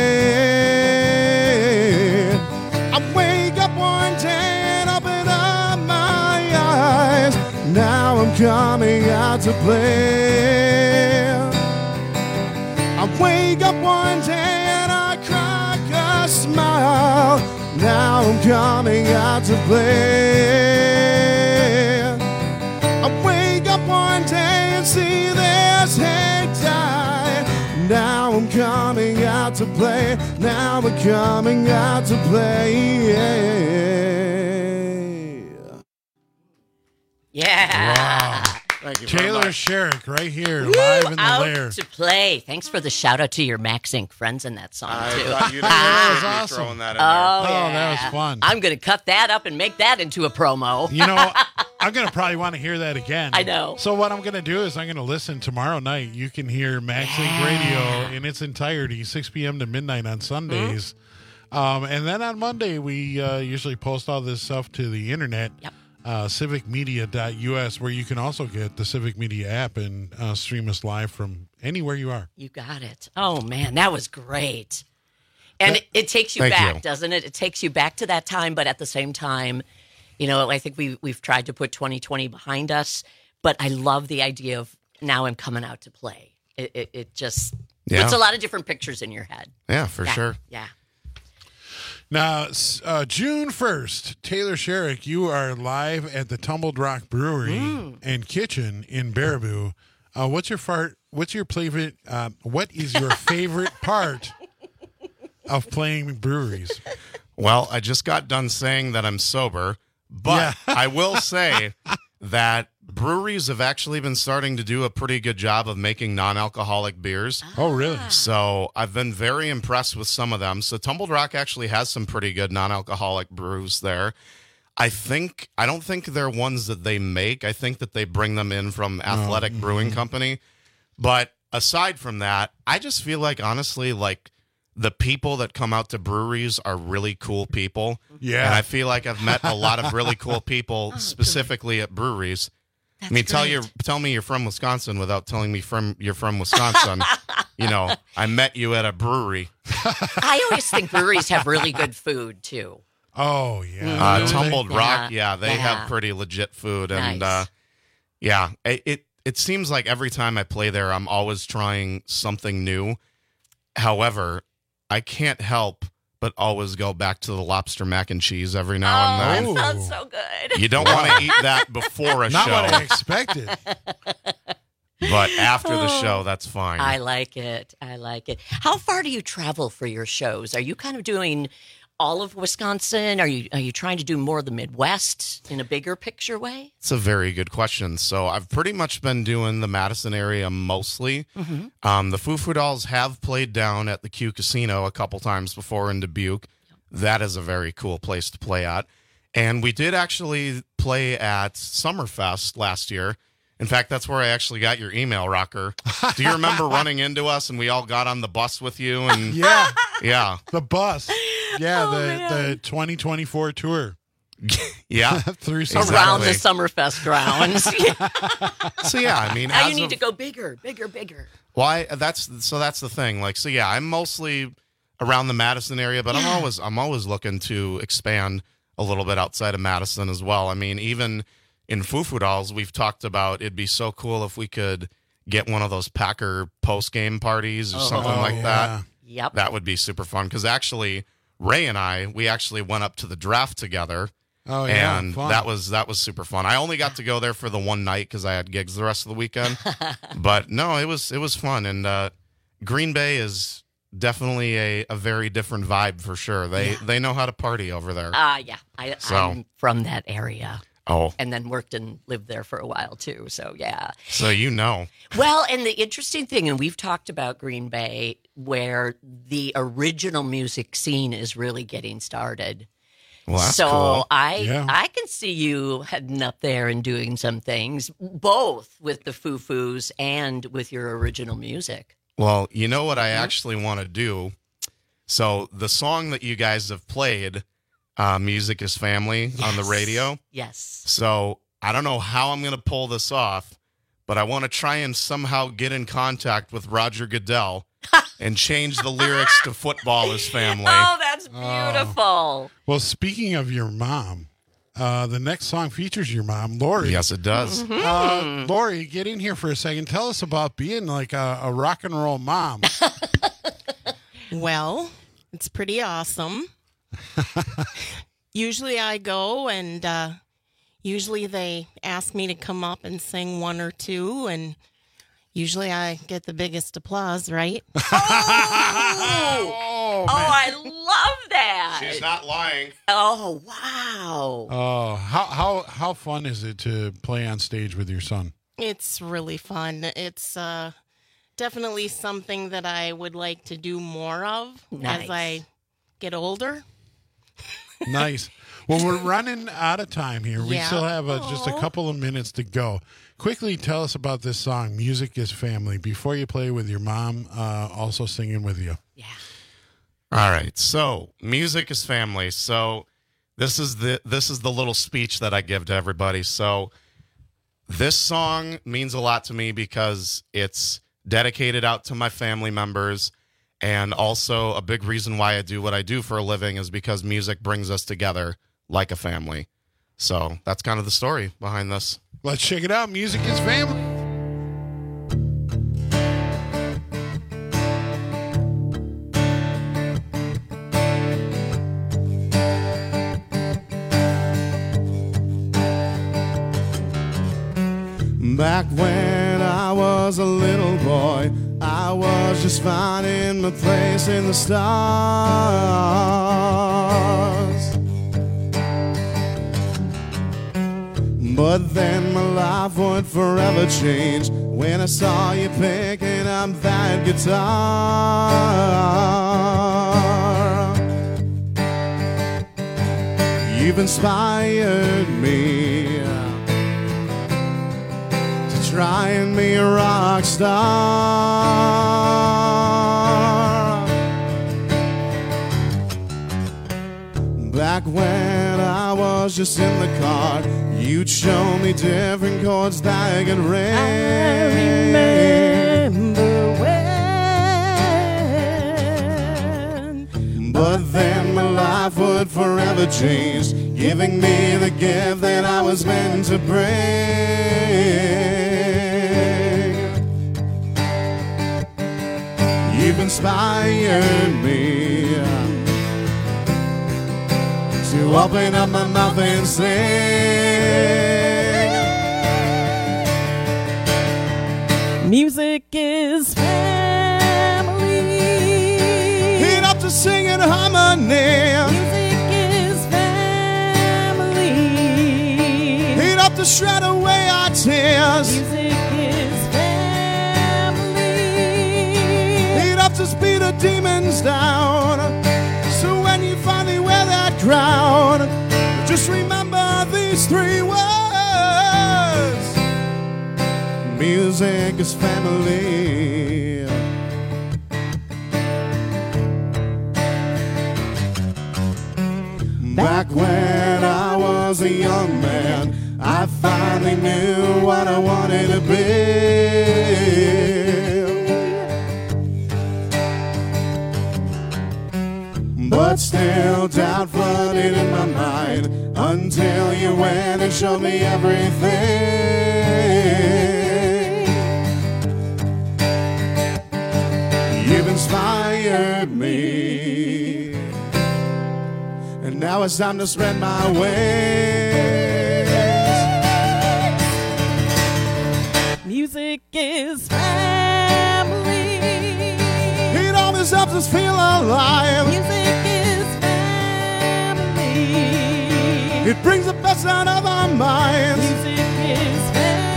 play. I wake up one day and open up my eyes. Now I'm coming out to play. I wake up one day and I crack a smile. Now I'm coming out to play. I wake up one day and see this hate die. Now I'm coming out to play. Now we're coming out to play, Yeah. Wow. Thank you Taylor Sherrick right here, live in the Out lair. to play. Thanks for the shout out to your Max Inc. friends in that song, too. thought you'd that was be awesome. throwing that in Oh, there. yeah. that was fun. I'm going to cut that up and make that into a promo. You know, I'm going to probably want to hear that again. I know. So what I'm going to do is I'm going to listen tomorrow night. You can hear Max Inc. Radio in its entirety, 6 p.m. to midnight on Sundays. And then on Monday, we usually post all this stuff to the internet. Yep. Civicmedia.us, where you can also get the Civic Media app and stream us live from anywhere you are. You got it. Oh, man, that was great. And it takes you Thank back, you. doesn't it? It takes you back to that time, but at the same time, you know, I think we've tried to put 2020 behind us, but I love the idea of now I'm coming out to play. It just puts a lot of different pictures in your head. Yeah, for sure. Yeah. Now, June 1st, Taylor Sherrick, you are live at the Tumbled Rock Brewery and Kitchen in Baraboo. What's your favorite? What is your favorite part of playing breweries? Well, I just got done saying that I'm sober, but I will say that breweries have actually been starting to do a pretty good job of making non-alcoholic beers. Oh, really? So I've been very impressed with some of them. So Tumbled Rock actually has some pretty good non-alcoholic brews there. I don't think they're ones that they make. I think that they bring them in from Athletic Brewing Company. But aside from that, I just feel like, honestly, like the people that come out to breweries are really cool people. Yeah. And I feel like I've met a lot of really cool people specifically at breweries. That's I mean, tell me you're from Wisconsin without telling me you're from Wisconsin. You know, I met you at a brewery. I always think breweries have really good food, too. Oh, yeah. Tumbled Rock, they have pretty legit food. And, it seems like every time I play there, I'm always trying something new. However, I can't help but always go back to the lobster mac and cheese every now and then. That sounds so good. You don't want to eat that before a Not show. what I expected. But after the show, that's fine. I like it. How far do you travel for your shows? Are you kind of doing all of Wisconsin? Are you trying to do more of the Midwest in a bigger picture way? It's a very good question. So I've pretty much been doing the Madison area mostly. The Foo Foo Dolls have played down at the Q Casino a couple times before in Dubuque. That is a very cool place to play at. And we did actually play at Summerfest last year. In fact, that's where I actually got your email, Rocker. Do you remember running into us and we all got on the bus with you? And yeah, the bus. Yeah, the 2024 tour. Yeah, through around the Summerfest grounds. So I mean, now you need to go bigger. Why? That's the thing. Like, so I'm mostly around the Madison area, but I'm always looking to expand a little bit outside of Madison as well. I mean, even in Foo Foo Dolls, we've talked about it'd be so cool if we could get one of those Packer post-game parties or something like that. Yep. That would be super fun because actually Ray and we actually went up to the draft together. Oh, yeah. And fun. that was super fun. I only got to go there for the one night because I had gigs the rest of the weekend. But no, it was fun. And Green Bay is definitely a very different vibe for sure. They know how to party over there. I'm from that area. Oh. And then worked and lived there for a while, too. So, yeah. So, you know. Well, and the interesting thing, and we've talked about Green Bay, where the original music scene is really getting started. Well, that's so cool. I can see you heading up there and doing some things, both with the Foo-Foos and with your original music. Well, you know what I actually want to do? So, the song that you guys have played, Music is Family, on the radio. Yes. So I don't know how I'm going to pull this off, but I want to try and somehow get in contact with Roger Goodell and change the lyrics to Football is Family. Oh, that's beautiful. Well, speaking of your mom, the next song features your mom, Lori. Yes, it does. Lori, get in here for a second. Tell us about being like a rock and roll mom. Well, it's pretty awesome. Usually I go and usually they ask me to come up and sing one or two, and usually I get the biggest applause, right? Oh, I love that. She's not lying. Oh, wow. Oh, how fun is it to play on stage with your son? It's really fun. It's definitely something that I would like to do more of as I get older. Nice. Well, we're running out of time here. We still have just a couple of minutes to go. Quickly tell us about this song, Music is Family, before you play with your mom also singing with you. Yeah. All right. So, Music is Family. So, this is the little speech that I give to everybody. So, this song means a lot to me because it's dedicated out to my family members. And also a big reason why I do what I do for a living is because music brings us together like a family. So that's kind of the story behind this. Let's check it out. Music is family. Back when I was a little boy, I was just finding my place in the stars. But then my life would forever change when I saw you picking up that guitar. You've inspired me to try and be a rock star. Back when I was just in the car, you'd show me different chords that I could ring. I remember when. But then my life would forever change, giving me the gift that I was meant to bring. You've inspired me to open up my mouth and sing. Music is family. Hit up to sing in harmony. Music is family. Hit up to shred away our tears. Music is family. Hit up to beat the demons down. So when you finally wear that crown, just remember these three words. Music is family. Back when I was a young man, I finally knew what I wanted to be. But still doubt flooded in my mind until you went and showed me everything. You've inspired me, and now it's time to spread my wings. Music is family. It always helps us feel alive. Music is family. It brings the best out of our minds. Music is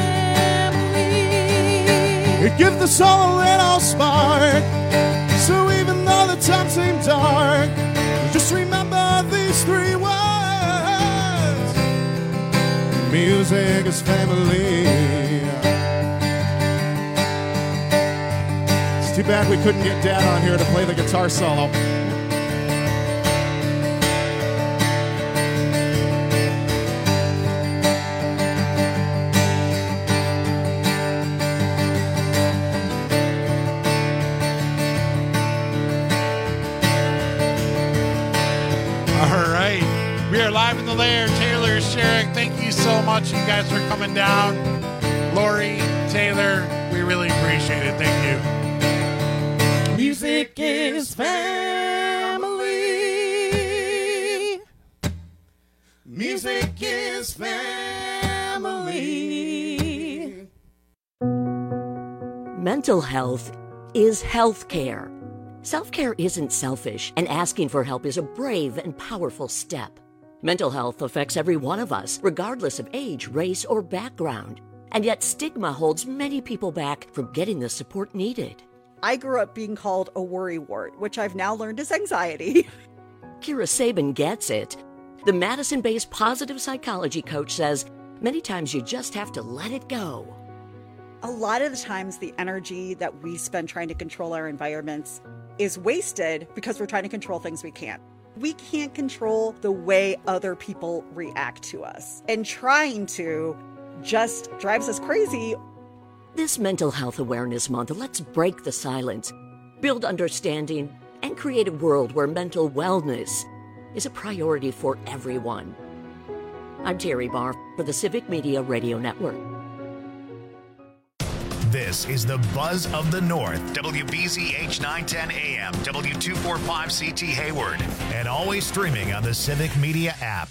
family. It gives the soul a little spark. So even though the times seem dark, just remember these three words. Music is family. It's too bad we couldn't get Dad on here to play the guitar solo. We are live in the lair. Taylor, Sherrick, thank you so much, you guys, for coming down. Lori, Taylor, we really appreciate it. Thank you. Music is family. Music is family. Mental health is health care. Self-care isn't selfish, and asking for help is a brave and powerful step. Mental health affects every one of us, regardless of age, race, or background. And yet stigma holds many people back from getting the support needed. I grew up being called a worrywart, which I've now learned is anxiety. Kira Sabin gets it. The Madison-based positive psychology coach says many times you just have to let it go. A lot of the times the energy that we spend trying to control our environments is wasted because we're trying to control things we can't. We can't control the way other people react to us. And trying to just drives us crazy. This Mental Health Awareness Month, let's break the silence, build understanding, and create a world where mental wellness is a priority for everyone. I'm Terry Barr for the Civic Media Radio Network. This is the Buzz of the North, WBZH 910 AM, W245CT Hayward, and always streaming on the Civic Media app.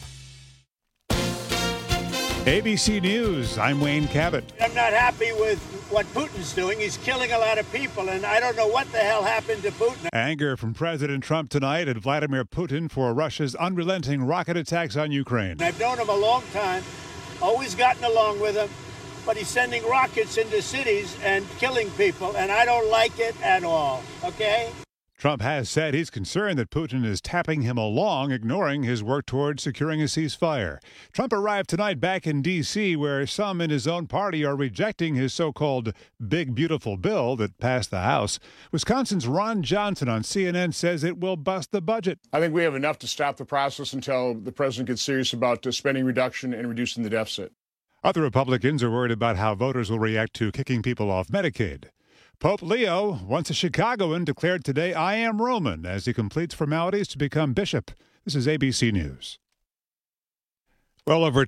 ABC News, I'm Wayne Cabot. I'm not happy with what Putin's doing. He's killing a lot of people, and I don't know what the hell happened to Putin. Anger from President Trump tonight at Vladimir Putin for Russia's unrelenting rocket attacks on Ukraine. I've known him a long time, always gotten along with him, but he's sending rockets into cities and killing people, and I don't like it at all, okay? Trump has said he's concerned that Putin is tapping him along, ignoring his work towards securing a ceasefire. Trump arrived tonight back in D.C., where some in his own party are rejecting his so-called big, beautiful bill that passed the House. Wisconsin's Ron Johnson on CNN says it will bust the budget. I think we have enough to stop the process until the president gets serious about spending reduction and reducing the deficit. Other Republicans are worried about how voters will react to kicking people off Medicaid. Pope Leo, once a Chicagoan, declared today, "I am Roman," as he completes formalities to become bishop. This is ABC News. Well, over